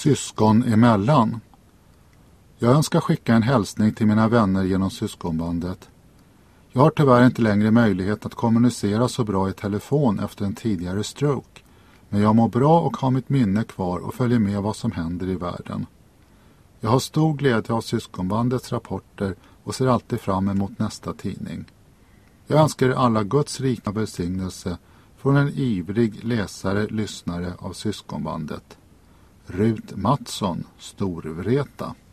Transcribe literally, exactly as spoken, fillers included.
Syskon emellan. Jag önskar skicka en hälsning till mina vänner genom syskonbandet. Jag har tyvärr inte längre möjlighet att kommunicera så bra i telefon efter en tidigare stroke. Men jag mår bra och har mitt minne kvar och följer med vad som händer i världen. Jag har stor glädje av syskonbandets rapporter och ser alltid fram emot nästa tidning. Jag önskar er alla Guds rika välsignelse från en ivrig läsare, lyssnare av syskonbandet. Rut Mattsson, Storvreta.